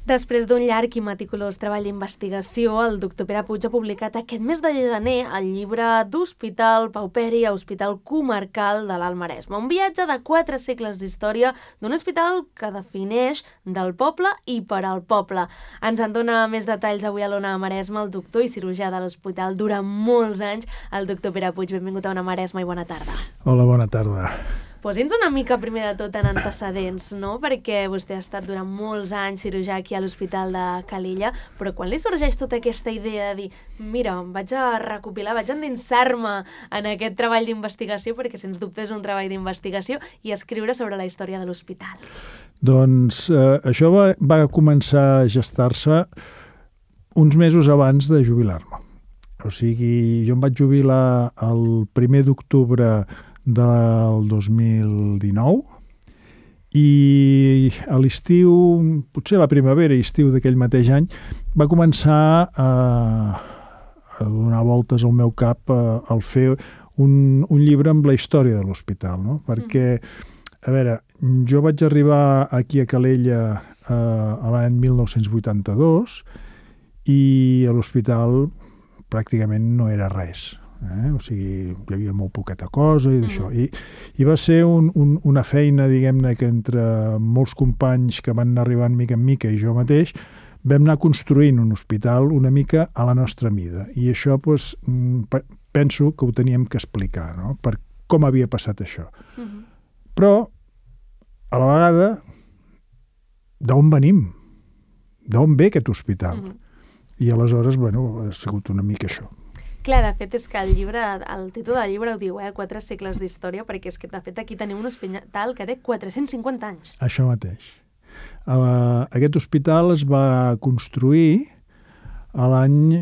Després d'un llarg i meticulós treball d'investigació, el doctor Pere Puig ha publicat aquest mes de gener el llibre d'Hospital Pauperi a Hospital Comarcal de l'Alt Maresme. Un viatge de 4 segles d'història d'un hospital que defineix del poble i per al poble. Ens en dona més detalls avui a l'Ona Maresme el doctor i cirurgià de l'hospital durant molts anys, el doctor Pere Puig. Benvingut a Ona Maresme i bona tarda. Hola, bona tarda. Posi'ns una mica primer de tot en antecedents, no? Perquè vostè ha estat durant molts anys cirurgià aquí a l'Hospital de Calella, però quan li sorgeix tota aquesta idea de dir mira, vaig a recopilar, vaig a endinsar-me en aquest treball d'investigació, perquè sens dubte és un treball d'investigació, i escriure sobre la història de l'hospital? Doncs això va començar a gestar-se uns mesos abans de jubilar-me. O sigui, jo em vaig jubilar el 1 d'octubre del 2019 i a l'estiu, potser la primavera i estiu d'aquell mateix any, va començar a donar voltes al meu cap al fer un llibre amb la història de l'hospital, no? Perquè, a veure, jo vaig arribar aquí a Calella a l'any 1982 i a l'hospital pràcticament no era res. O sigui, hi havia molt poqueta cosa i d'això. I va ser una feina, diguem-ne, que entre molts companys que van anar arribant mica en mica i jo mateix, vam anar construint un hospital una mica a la nostra mida. I això, doncs, penso que ho teníem que explicar, no? Per com havia passat això. Però, a la vegada, d'on venim? D'on ve aquest hospital? I aleshores, bueno, ha sigut una mica això. Clar, de fet, és que el títol del llibre ho diu, 4 segles d'història, perquè és que, de fet, aquí tenim un hospital que té 450 anys. Això mateix. Aquest hospital es va construir a l'any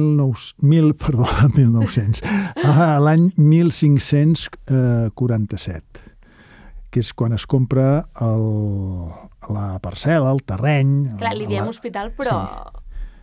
1547, que és quan es compra la parcel·la, el terreny... Clar, li diem hospital, però... Sí.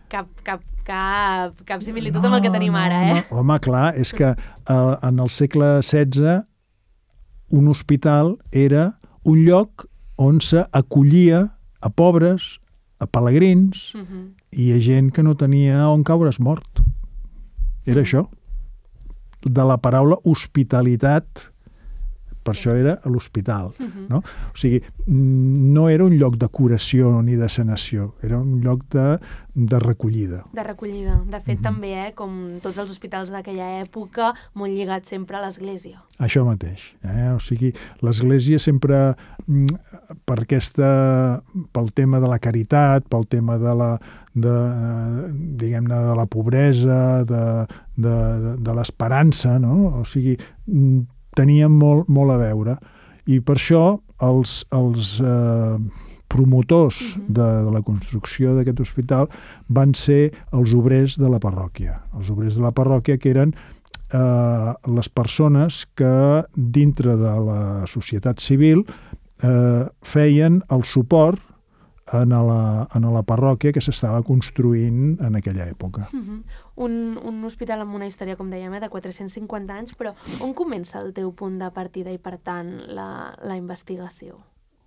Cap similitud amb el que tenim ara, eh? No. Home, clar, és que en el segle XVI un hospital era un lloc on s'acollia a pobres, a pelegrins i a gent que no tenia on caure's mort. Era això. De la paraula hospitalitat, per això era l'hospital, no? O sigui, no era un lloc de curació ni de sanació, era un lloc de recollida. De recollida. De fet, també, com tots els hospitals d'aquella època, molt lligat sempre a l'església. Això mateix. O sigui, l'església sempre, pel tema de la caritat, pel tema diguem-ne, de la pobresa, de l'esperança, no? O sigui, tenien molt a veure. I per això els promotors de la construcció d'aquest hospital van ser els obrers de la parròquia. Els obrers de la parròquia, que eren les persones que dintre de la societat civil feien el suport en la parròquia que s'estava construint en aquella època. Un hospital amb una història, com dèiem, de 450 anys, però on comença el teu punt de partida i, per tant, la investigació?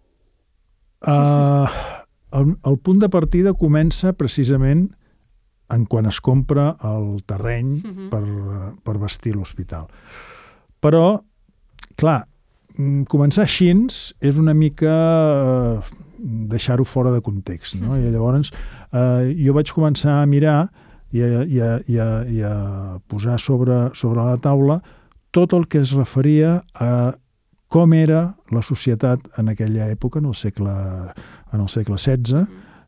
El punt de partida comença precisament en quan es compra el terreny per bastir l'hospital. Però, clar, començar així és una mica deixar-ho fora de context, no? I llavors jo vaig començar a mirar i a posar sobre la taula tot el que es referia a com era la societat en aquella època, en el segle XVI,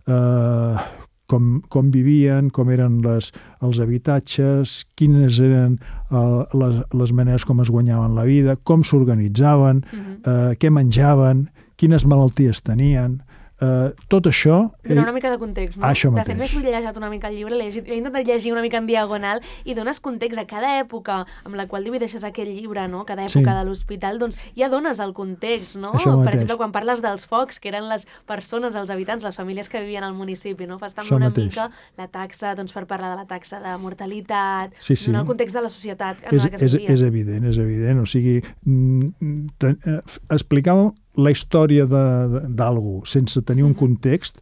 com vivien, com eren els habitatges, quines eren les maneres com es guanyaven la vida, com s'organitzaven, què menjaven, quines malalties tenien. Tot això... Donar una mica de context, no? Això mateix. De fet, m'he llegit una mica el llibre, he intentat llegir una mica en diagonal i dones context a cada època amb la qual divideixes aquell llibre, no? Cada època de l'hospital, doncs ja dones el context, no? Per exemple, quan parles dels focs, que eren les persones, els habitants, les famílies que vivien al municipi, no? Fas també una mica la taxa, doncs per parlar de la taxa de mortalitat, donar el context de la societat en la que es vivia. És evident. O sigui, explicava la història d'algú sense tenir un context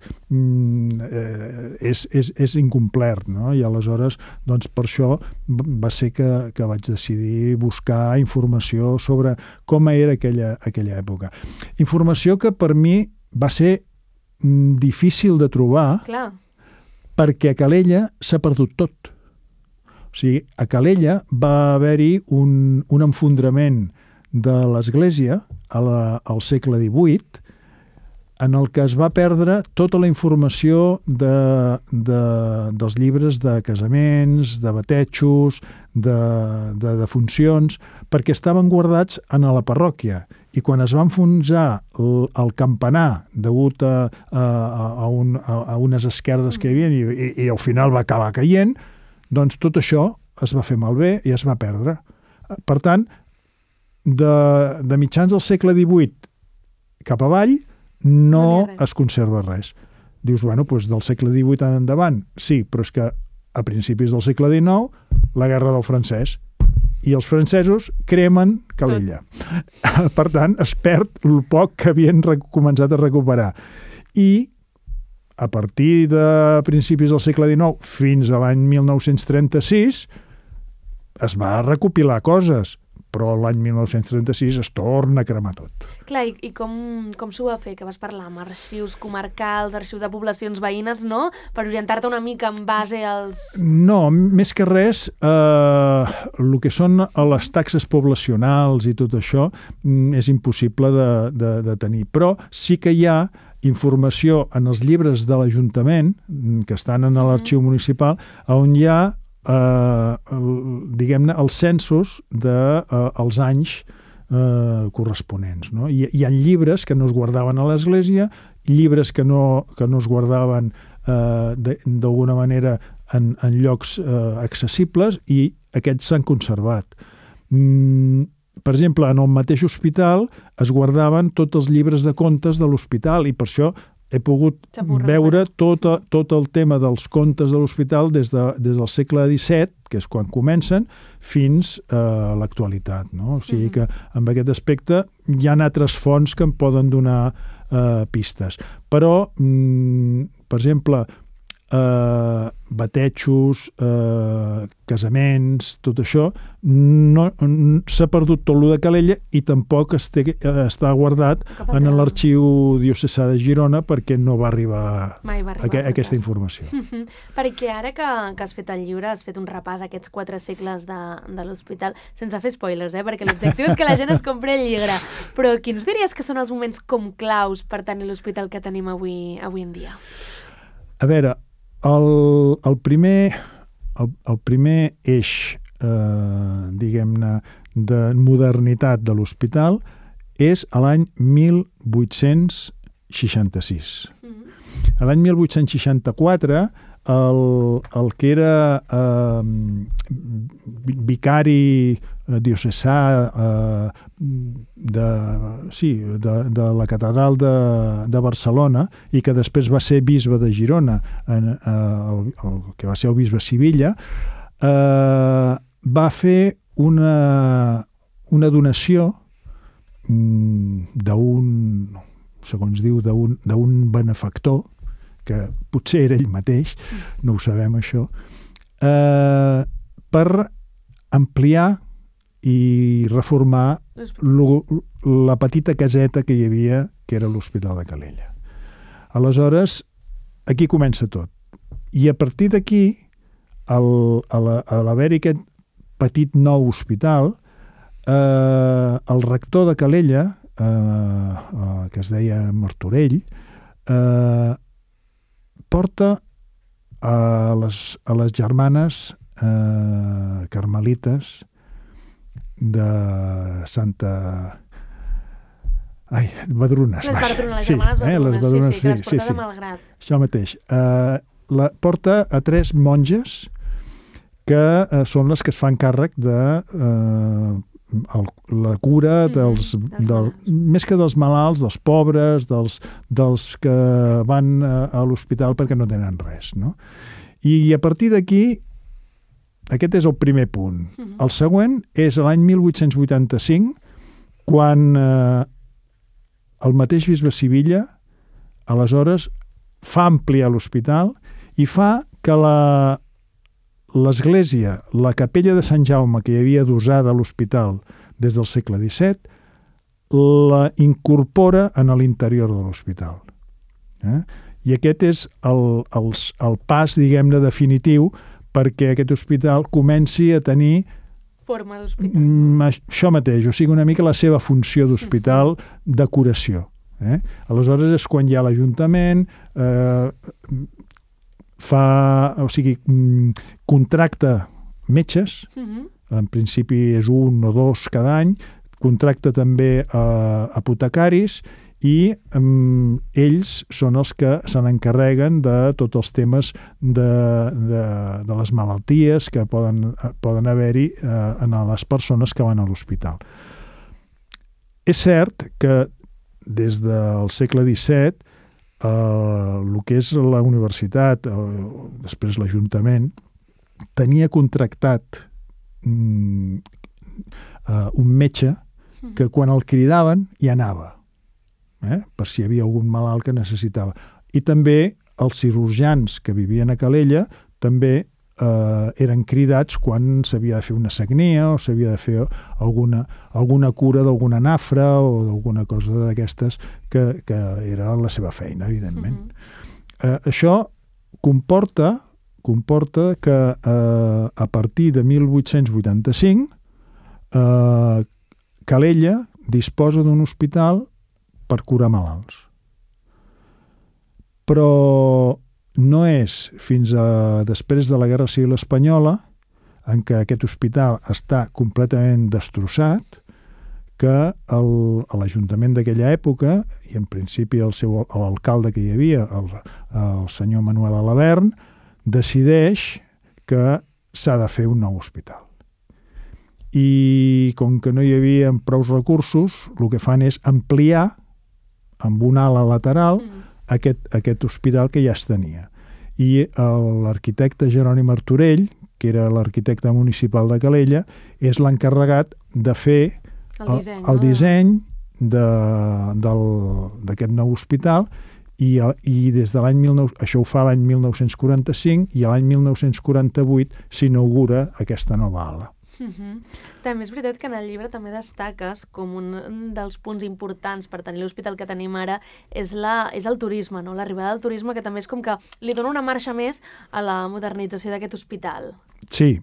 és incomplet, no? I aleshores, doncs, per això va ser que vaig decidir buscar informació sobre com era aquella època. Informació que per mi va ser difícil de trobar. Clar. Perquè a Calella s'ha perdut tot. O sigui, a Calella va haver-hi un enfondrament de l'Església al segle XVIII en el que es va perdre tota la informació dels llibres de casaments, de batejos, de defuncions, perquè estaven guardats en la parròquia. I quan es va enfonsar el campanar degut a unes esquerdes que hi havia i al final va acabar caient, doncs tot això es va fer malbé i es va perdre. Per tant, de mitjans del segle XVIII cap avall no es conserva res. Dius, bueno, doncs del segle XVIII en endavant, sí, però és que a principis del segle XIX la guerra del francès i els francesos cremen Calella. Per tant, es perd el poc que havien començat a recuperar. I a partir de principis del segle XIX fins a l'any 1936 es va recopilar coses, però l'any 1936 es torna a cremar tot. Clar, i com s'ho va fer? Que vas parlar amb arxius comarcals, arxius de poblacions veïnes, no? Per orientar-te una mica en base als... No, més que res, el que són les taxes poblacionals i tot això és impossible de tenir. Però sí que hi ha informació en els llibres de l'Ajuntament, que estan en l'arxiu municipal, on hi ha diguem-ne, els censos dels anys corresponents. No? Hi ha llibres que no es guardaven a l'Església, llibres que no es guardaven d'alguna manera en llocs accessibles i aquests s'han conservat. Per exemple, en el mateix hospital es guardaven tots els llibres de contes de l'hospital i per això he pogut veure tot el tema dels contes de l'hospital des del segle XVII, que és quan comencen, fins a l'actualitat. No? O sigui que en aquest aspecte hi ha altres fonts que em poden donar pistes. Però, per exemple, batejos, casaments, tot això, s'ha perdut tot lo de Calella i tampoc està guardat en l'arxiu diocesà de Girona perquè no va arribar aquesta informació. Perquè ara que has fet el llibre, has fet un repàs a aquests 4 segles de l'hospital, sense fer spoilers, perquè l'objectiu és que la gent es compri el llibre. Però quins diries que són els moments com claus per tenir l'hospital que tenim avui en dia? A veure, el primer eix, diguem-ne, de modernitat de l'hospital és a l'any 1866. A l'any 1864, el que era vicari diocesà de la catedral de Barcelona i que després va ser bisbe de Girona, que va ser el bisbe Sivilla, va fer una donació segons diu, d'un benefactor, que potser era ell mateix, no ho sabem això, per ampliar i reformar la petita caseta que hi havia, que era l'Hospital de Calella. Aleshores, aquí comença tot. I a partir d'aquí, a l'haver-hi aquest petit nou hospital, el rector de Calella, que es deia Martorell, porta a les germanes carmelites de Santa... Badrunes. Les germanes Badrunes, que les porta de Malgrat. Això mateix. Porta a 3 monges que són les que es fan càrrec de la cura més que dels malalts, dels pobres, dels que van a l'hospital perquè no tenen res. No? I a partir d'aquí, aquest és el primer punt. El següent és l'any 1885, quan el mateix bisbe Sivilla, aleshores, fa ampliar l'hospital i fa que l'església, la capella de Sant Jaume, que hi havia adossada a l'hospital des del segle XVII, la incorpora en l'interior de l'hospital. I aquest és el pas, diguem-ne, definitiu perquè aquest hospital comenci a tenir forma d'hospital. Això mateix, o sigui, una mica la seva funció d'hospital de curació. Aleshores és quan hi ha l'Ajuntament, contracta metges, en principi és 1 o 2 cada any, contracta també apotecaris i ells són els que se n'encarreguen de tots els temes de les malalties que poden haver-hi en les persones que van a l'hospital. És cert que des del segle XVII el que és la universitat, després l'Ajuntament, tenia contractat un metge que quan el cridaven hi anava, per si hi havia algun malalt que necessitava. I també els cirurgians que vivien a Calella també eren cridats quan s'havia de fer una sagnia o s'havia de fer alguna cura d'alguna nafra o d'alguna cosa d'aquestes que era la seva feina, evidentment. Això comporta que a partir de 1885 Calella disposa d'un hospital per curar malalts. Però no és fins després de la Guerra Civil Espanyola, en què aquest hospital està completament destrossat, que l'Ajuntament d'aquella època, i en principi l'alcalde que hi havia, el senyor Manuel Alavern, decideix que s'ha de fer un nou hospital. I com que no hi havia prous recursos, el que fan és ampliar amb una ala lateral aquest hospital que ja es tenia. I l'arquitecte Jeroni Martorell, que era l'arquitecte municipal de Calella, és l'encarregat de fer el disseny d'aquest nou hospital i des de això ho fa l'any 1945 i l'any 1948 s'inaugura aquesta nova ala. També és veritat que en el llibre també destaques com un dels punts importants per tenir l'hospital que tenim ara és el turisme, no? L'arribada del turisme, que també és com que li dona una marxa més a la modernització d'aquest hospital. Sí.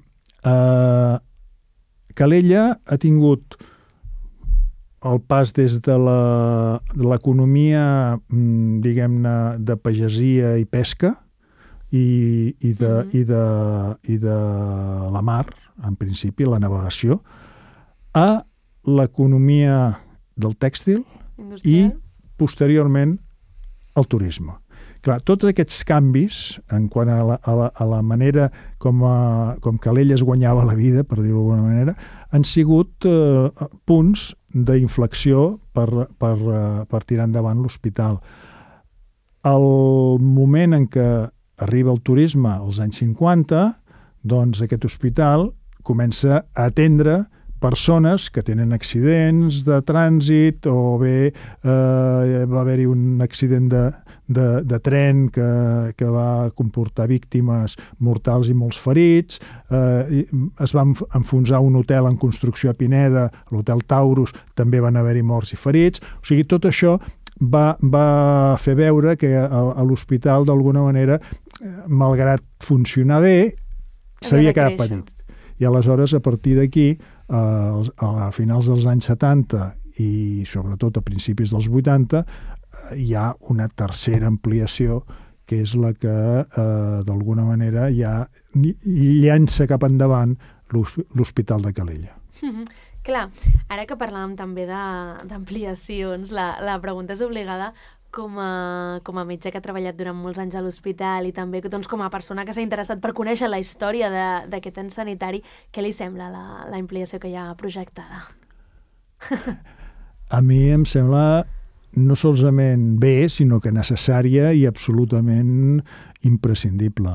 Calella ha tingut el pas des de l'economia, diguem-ne, de pagesia i pesca i de la mar, en principi, la navegació, a l'economia del tèxtil i, posteriorment, el turisme. Clar, tots aquests canvis, en quant a la manera com Calella es guanyava la vida, per dir-ho d'alguna manera, han sigut punts d'inflexió per tirar endavant l'hospital. Al moment en què arriba el turisme, als anys 50, doncs aquest hospital comença a atendre persones que tenen accidents de trànsit o bé va haver-hi un accident de tren que va comportar víctimes mortals i molts ferits, es va enfonsar un hotel en construcció a Pineda, l'Hotel Taurus, també van haver-hi morts i ferits. O sigui, tot això va fer veure que a l'hospital, d'alguna manera, malgrat funcionar bé, s'havia quedat petit. I aleshores, a partir d'aquí, a finals dels anys 70 i sobretot a principis dels 80, hi ha una tercera ampliació que és la que, d'alguna manera, ja llença cap endavant l'Hospital de Calella. Clar, ara que parlàvem també d'ampliacions, la pregunta és obligada com a metge que ha treballat durant molts anys a l'hospital i també doncs, com a persona que s'ha interessat per conèixer la història d'aquest ens sanitari, què li sembla la ampliació que hi ha projectada? A mi em sembla no solament bé, sinó que necessària i absolutament imprescindible.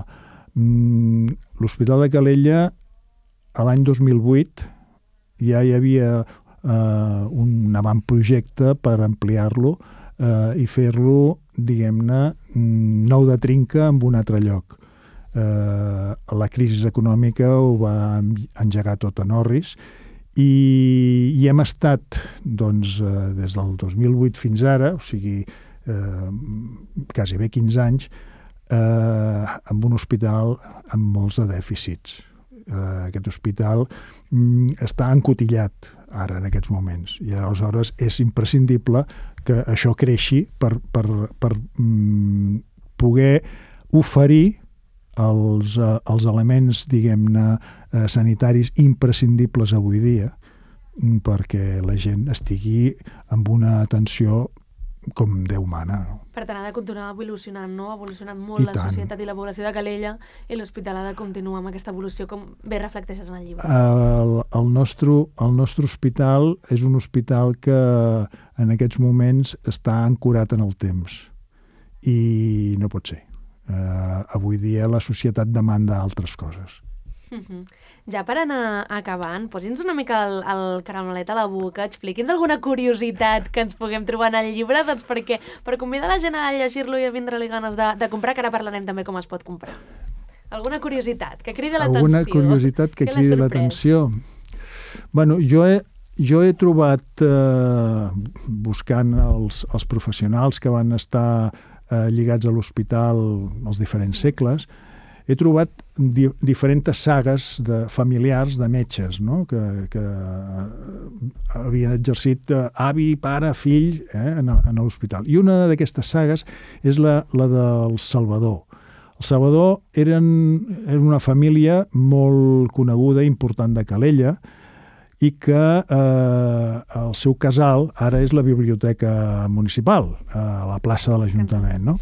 L'Hospital de Calella, a l'any 2008, ja hi havia un avantprojecte per ampliar-lo i fer-lo, diguem-ne, nou de trinca en un altre lloc. La crisi econòmica ho va engegar tot en orris i hem estat, doncs, des del 2008 fins ara, o sigui, quasi bé 15 anys, amb un hospital amb molts de dèficits. Aquest hospital està encotillat ara en aquests moments i aleshores és imprescindible que això creixi per poder oferir els elements, diguem-ne, sanitaris imprescindibles avui dia perquè la gent estigui amb una atenció com Déu mana. No? Per tant, ha de continuar evolucionant, no? Ha evolucionat molt la societat i la població de Calella i l'hospital ha de continuar amb aquesta evolució, com bé reflecteixes en el llibre. El nostre hospital és un hospital que en aquests moments està ancorat en el temps i no pot ser. Avui dia la societat demanda altres coses. Ja per anar acabant, posi'ns una mica el caramelet a la boca, expliqui'ns alguna curiositat que ens puguem trobar en el llibre, doncs perquè per convidar la gent a llegir-lo i a vindre-li ganes de comprar, que ara parlarem també com es pot comprar. Alguna curiositat que cridi l'atenció? Alguna curiositat que cridi l'atenció? Bueno, jo he trobat, buscant els professionals que van estar lligats a l'hospital els diferents segles, he trobat diferents sagues familiars de metges, no? que havien exercit avi, pare, fill en l'hospital. I una d'aquestes sagues és la del Salvador. El Salvador era una família molt coneguda i important de Calella i que el seu casal ara és la biblioteca municipal, a la plaça de l'Ajuntament. No?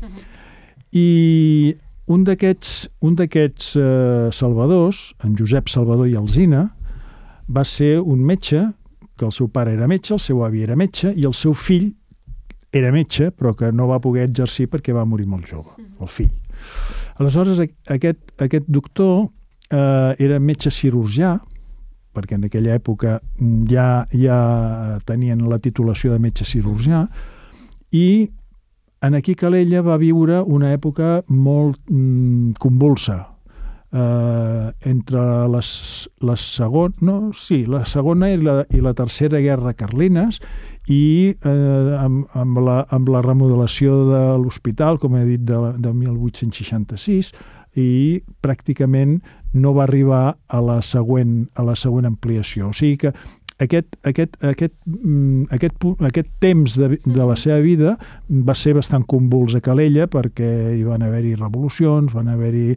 I un d'aquests salvadors, en Josep Salvador i Alsina, va ser un metge, que el seu pare era metge, el seu avi era metge, i el seu fill era metge, però que no va poder exercir perquè va morir molt jove, el fill. Aleshores, aquest doctor era metge cirurgià, perquè en aquella època ja tenien la titulació de metge cirurgià, i en aquí Calella va viure una època molt convulsa entre la segona i la tercera guerra carlines i amb la remodelació de l'hospital, com he dit, de 1866, i pràcticament no va arribar a la següent ampliació. O sigui que aquest temps de la seva vida va ser bastant convuls a Calella perquè hi van haver-hi revolucions, van haver-hi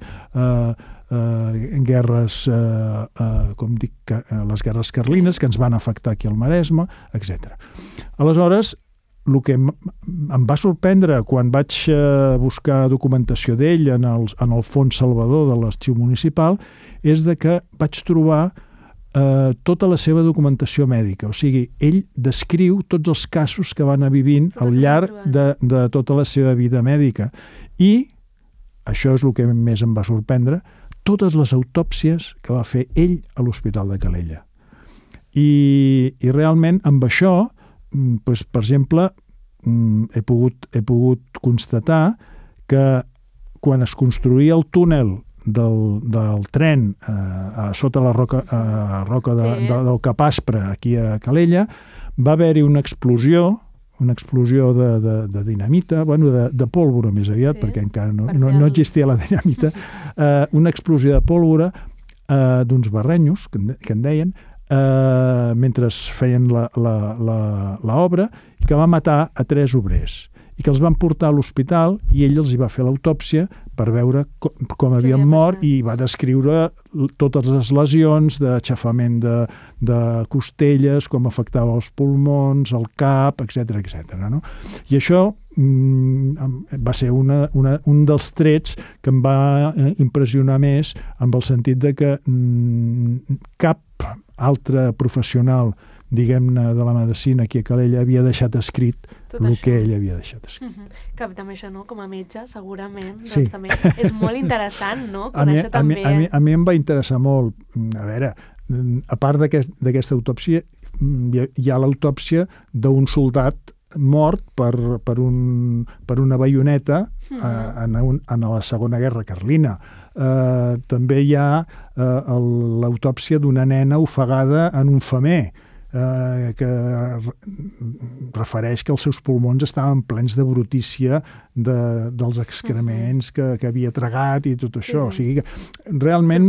guerres, com dic, les guerres carlines que ens van afectar aquí al Maresme, etc. Aleshores, el que em va sorprendre quan vaig buscar documentació d'ell en el Fons Salvador de l'Arxiu Municipal és de que vaig trobar tota la seva documentació mèdica. O sigui, ell descriu tots els casos que va anar vivint al llarg de tota la seva vida mèdica. I, això és el que més em va sorprendre, totes les autòpsies que va fer ell a l'Hospital de Calella. I realment, amb això, doncs, per exemple, he pogut constatar que quan es construïa el túnel del tren sota la roca del Capaspre aquí a Calella, va haver-hi una explosió de dinamita, de pólvora més aviat, perquè encara no existia la dinamita, una explosió de pólvora d'uns barrenyos, que en deien, mentre feien l'obra, que va matar a 3 obrers i que els van portar a l'hospital i ell els hi va fer l'autòpsia per veure com havien mort i va descriure totes les lesions d'aixafament de costelles, com afectava els pulmons, el cap, etc. No? I això va ser un dels trets que em va impressionar més, amb el sentit de que cap altre professional, diguem-ne, de la medicina aquí a Calella havia deixat escrit el que ell havia deixat escrit. Que també això, no? Com a metge, segurament, doncs també és molt interessant, no? Conèixer també... A mi em va interessar molt. A veure, a part d'aquesta autòpsia, hi ha l'autòpsia d'un soldat mort per una baioneta en la Segona Guerra Carlina. També hi ha l'autòpsia d'una nena ofegada en un femer, que refereix que els seus pulmons estaven plens de brutícia dels excrements que havia tragat i tot això. O sigui que realment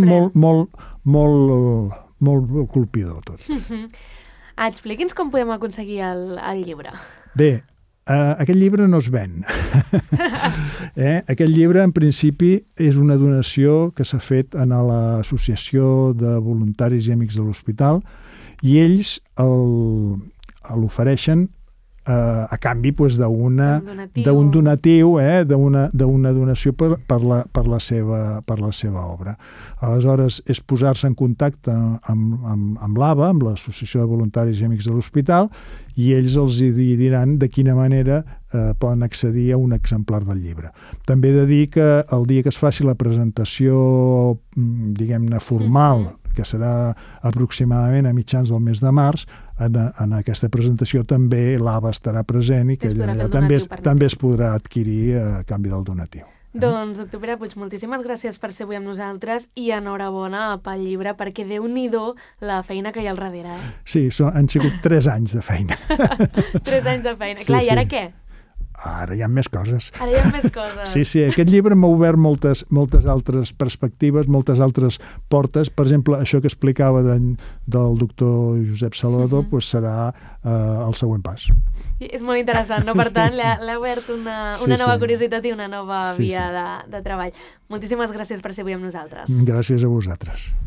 molt colpidor tot. Expliqui'ns com podem aconseguir el llibre. Bé, aquest llibre no es ven. Aquest llibre, en principi, és una donació que s'ha fet a l'Associació de Voluntaris i Amics de l'Hospital, i ells l'ofereixen a canvi d'un donatiu, d'una donació per la seva obra. Aleshores, és posar-se en contacte amb l'AVA, amb l'Associació de Voluntaris i Amics de l'Hospital, i ells els diran de quina manera poden accedir a un exemplar del llibre. També he de dir que el dia que es faci la presentació, diguem-ne, formal, que serà aproximadament a mitjans del mes de març, en aquesta presentació també l'AVA estarà present i que també es podrà adquirir a canvi del donatiu. Doncs, doctor Pere Puig, moltíssimes gràcies per ser avui amb nosaltres i enhorabona pel llibre, perquè Déu-n'hi-do la feina que hi ha al darrere. Sí, han sigut 3 anys de feina. 3 anys de feina. Clar, i ara què? Ara hi ha més coses. Ara hi ha més coses. Sí, aquest llibre m'ha obert moltes altres perspectives, moltes altres portes. Per exemple, això que explicava del doctor Josep Salvador serà el següent pas. És molt interessant, no? Per tant, l'ha obert una nova curiositat i una nova via de treball. Moltíssimes gràcies per ser avui amb nosaltres. Gràcies a vosaltres.